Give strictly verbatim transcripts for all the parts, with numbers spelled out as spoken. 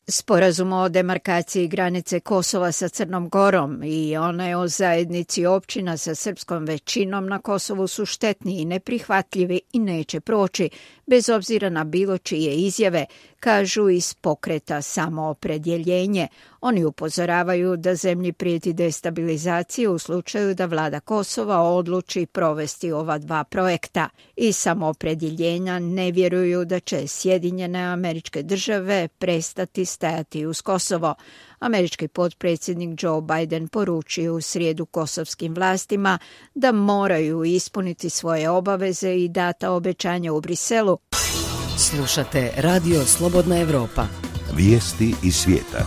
Sporazum o demarkaciji granice Kosova sa Crnom Gorom i onaj o zajednici općina sa srpskom većinom na Kosovu su štetni i neprihvatljivi i neće proći, bez obzira na bilo čije izjave, kažu iz pokreta Samoopredjeljenje. Oni upozoravaju da zemlji prijeti destabilizacija u slučaju da vlada Kosova odluči provesti ova dva projekta. Iz Samoopredjeljenja ne vjeruju da će Sjedinjene Američke Države prestati stajati uz Kosovo. Američki potpredsjednik Joe Biden poručio u srijedu kosovskim vlastima da moraju ispuniti svoje obaveze i data obećanja u Briselu. Slušate Radio Slobodna Evropa. Vijesti iz svijeta.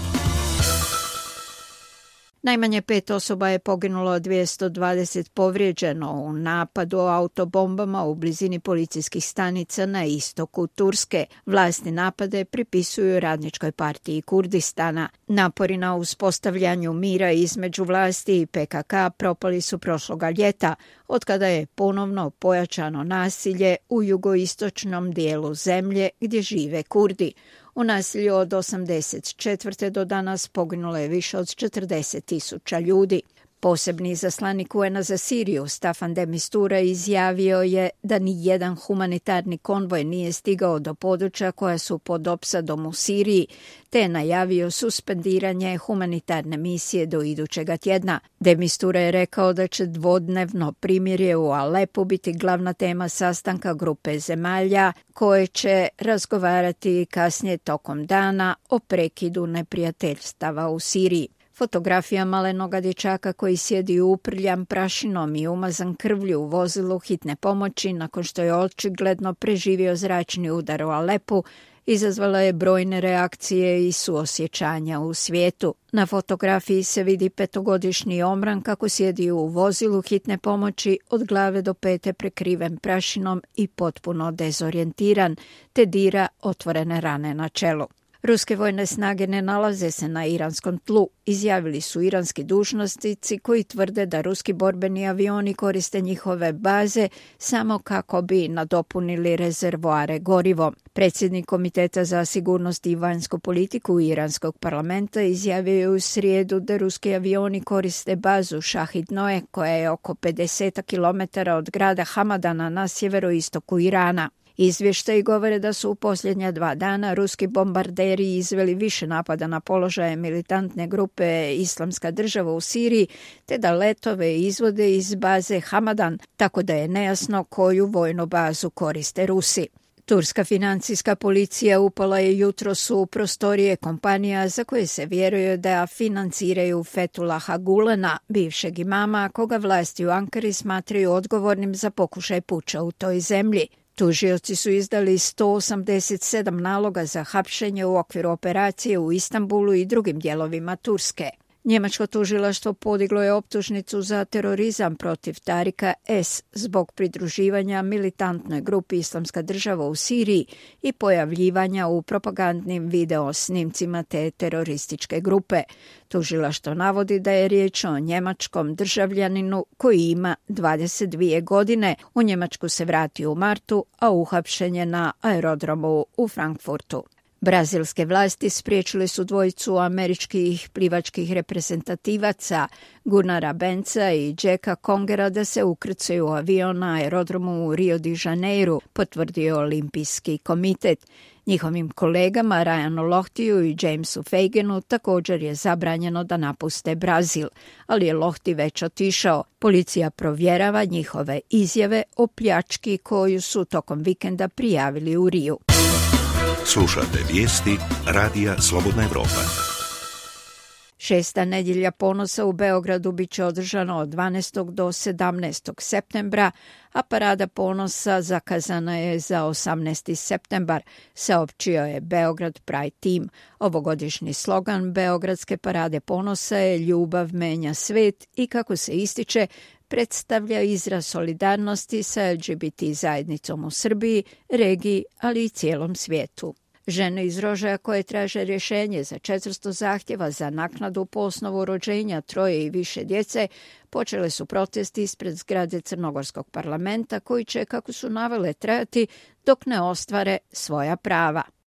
Najmanje pet osoba je poginulo, dvjesto dvadeset povrijeđeno u napadu autobombama u blizini policijskih stanica na istoku Turske. Vlasti napade pripisuju Radničkoj partiji Kurdistana. Napori na uspostavljanju mira između vlasti i P K K propali su prošloga ljeta, otkada je ponovno pojačano nasilje u jugoistočnom dijelu zemlje gdje žive Kurdi. U nasilju od osamdeset četvrte do danas poginulo je više od četrdeset tisuća ljudi. Posebni izaslanik U N-a za Siriju, Staffan de Mistura, izjavio je da ni jedan humanitarni konvoj nije stigao do područja koja su pod opsadom u Siriji, te je najavio suspendiranje humanitarne misije do idućega tjedna. De Mistura je rekao da će dvodnevno primirje u Alepu biti glavna tema sastanka grupe zemalja koje će razgovarati kasnije tokom dana o prekidu neprijateljstava u Siriji. Fotografija malenoga dječaka koji sjedi uprljan prašinom i umazan krvlju u vozilu hitne pomoći nakon što je očigledno preživio zračni udar u Alepu izazvala je brojne reakcije i suosjećanja u svijetu. Na fotografiji se vidi petogodišnji Omran kako sjedi u vozilu hitne pomoći od glave do pete prekriven prašinom i potpuno dezorijentiran, te dira otvorene rane na čelu. Ruske vojne snage ne nalaze se na iranskom tlu, izjavili su iranski dužnosnici koji tvrde da ruski borbeni avioni koriste njihove baze samo kako bi nadopunili rezervoare gorivom. Predsjednik Komiteta za sigurnost i vanjsku politiku iranskog parlamenta izjavio je u srijedu da ruski avioni koriste bazu Šahid Noe koja je oko pedeset kilometara od grada Hamadana na sjeveroistoku Irana. Izvještaji govore da su u posljednja dva dana ruski bombarderi izveli više napada na položaje militantne grupe Islamska država u Siriji, te da letove izvode iz baze Hamadan, tako da je nejasno koju vojnu bazu koriste Rusi. Turska financijska policija upala je jutros u prostorije kompanija za koje se vjeruje da financiraju Fethullaha Gulena, bivšeg imama, koga vlasti u Ankari smatraju odgovornim za pokušaj puča u toj zemlji. Tužioci su izdali sto osamdeset sedam naloga za hapšenje u okviru operacije u Istanbulu i drugim dijelovima Turske. Njemačko tužilaštvo podiglo je optužnicu za terorizam protiv Tarika S. zbog pridruživanja militantnoj grupi Islamska država u Siriji i pojavljivanja u propagandnim video snimcima te terorističke grupe. Tužilaštvo navodi da je riječ o njemačkom državljaninu koji ima dvadeset dvije godine. U Njemačku se vratio u martu, a uhapšen je na aerodromu u Frankfurtu. Brazilske vlasti spriječile su dvojicu američkih plivačkih reprezentativaca Gunnara Benca i Jacka Congera da se ukrcaju u avion na aerodromu u Rio de Janeiru, potvrdio Olimpijski komitet. Njihovim kolegama Ryanu Lochtiju i Jamesu Faganu također je zabranjeno da napuste Brazil, ali je Lochti već otišao. Policija provjerava njihove izjave o pljački koju su tokom vikenda prijavili u Riju. Slušate vijesti Radija Slobodna Evropa. Šesta nedjelja ponosa u Beogradu bit će održano od dvanaestog do sedamnaestog septembra, a parada ponosa zakazana je za osamnaesti septembar, saopćio je Beograd Pride Team. Ovogodišnji slogan Beogradske parade ponosa je Ljubav menja svet i, kako se ističe, predstavlja izraz solidarnosti sa L G B T zajednicom u Srbiji, regiji, ali i cijelom svijetu. Žene iz Rožaja koje traže rješenje za četiristo zahtjeva za naknadu po osnovu rođenja troje i više djece počele su protesti ispred zgrade Crnogorskog parlamenta koji će, kako su navele, trajati dok ne ostvare svoja prava.